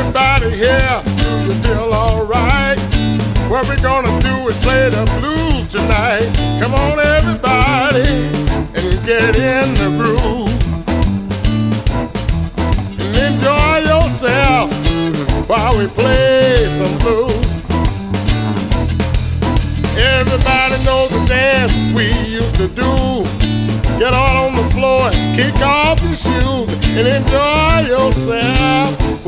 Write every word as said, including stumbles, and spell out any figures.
Everybody here, do you feel alright? What we're gonna do is play the blues tonight. Come on everybody, and get in the groove. And enjoy yourself while we play some blues. Everybody knows the dance we used to do. Get out on the floor and kick off your shoes and enjoy yourself